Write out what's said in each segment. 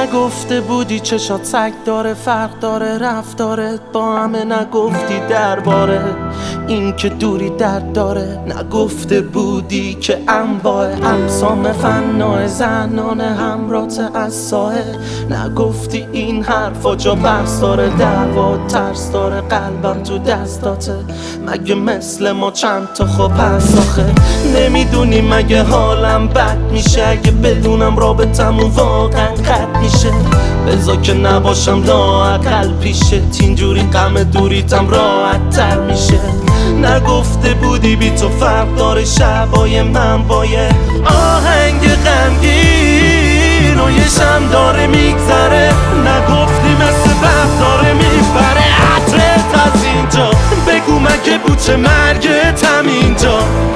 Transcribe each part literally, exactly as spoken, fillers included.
نگفته بودی چشات سگ داره، فرق داره رفتارت با همه، نگفتی درباره این که دوری درد داره. نگفته بودی که انواع اقسام فنای زنانه همرات از سایه. نگفتی این حرفا جا بحث داره، دعوا ترس داره، قلبم تو دستاته. مگه مثل ما چند تا خوب هست آخه؟ نمیدونی مگه حالم بد میشه اگه بدونم رابطمون واقعا قد میشه؟ بذار که نباشم لااقل پیشت، اینجوری غم دوریتم راحت تر میشه. نگفته بودی بی تو فرق داره شبای من با یه آهنگ غمگین و یه شم داره میگذره. نگفتی مثل برق داره میبره عطرت از اینجا. بگو مگه بود چه مرگت هم اینجا؟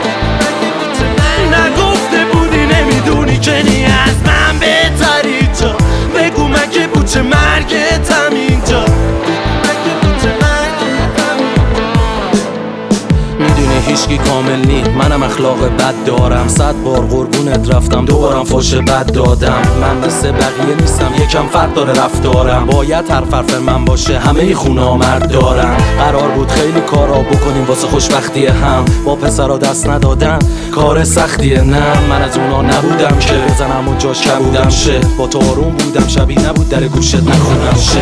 نگفته بودی نمیدونی که نی از من بهتری جا. بگو مگه بود چه مرگت هم اینجا؟ میدونی هیچکی کامل نی، منم اخلاق بد دارم. صد بار قربونت رفتم دوبارم فوش بد دادم. من مثل بقیه نیستم، یکم فرق داره رفتارم. باید هر حرف من باشه، همه خونا مرد دارن. قرار بود خیلی کارا بکنیم واسه خوشبختی هم، با پسرا دست ندادن کار سختیه. نه من از اونا نبودم که بزنم و جاش کبودم شه. با تو آروم بودم شبی نبود در گوشت نخونم شه.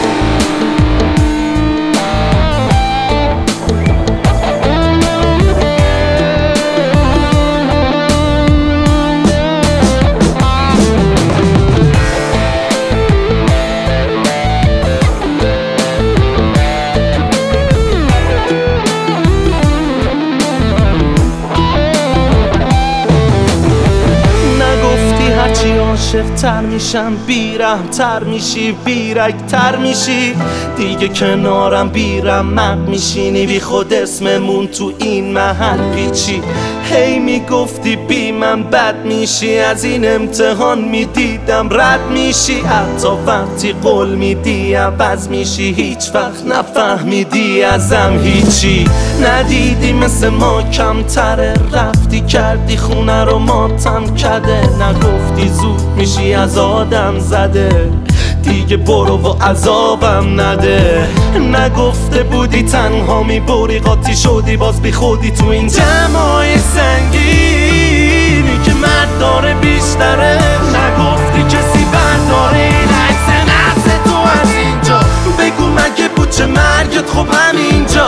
عاشق تر میشم بیرم تر میشی، بیرک تر میشی دیگه، کنارم بیرم مق میشینی. بی خود اسممون تو این محل پیچی. هی میگفتی بی من بد میشی، از این امتحان میدیدم رد میشی. حتی وقتی قول میدی عوض میشی، هیچ وقت نفهمیدی ازم هیچی. ندیدی مثل ما کمتره، رفتی کردی خونه رو ماتم کده. نگفتی زود میشی از آدم زده، دیگه برو و عذابم نده. نگفته بودی تنها میبری قاطی شدی باز بی خودی تو این جمعای سنگینی که مرد داره بیشتره. نگفتی کسی برداره این عکس نفس تو از اینجا. بگو مگه بود چه مرگت خب همینجا؟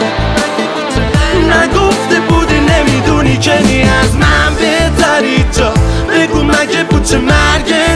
نگفته بودی نمیدونی که نی از من بهتری جا. بگو مگه بود چه مرگت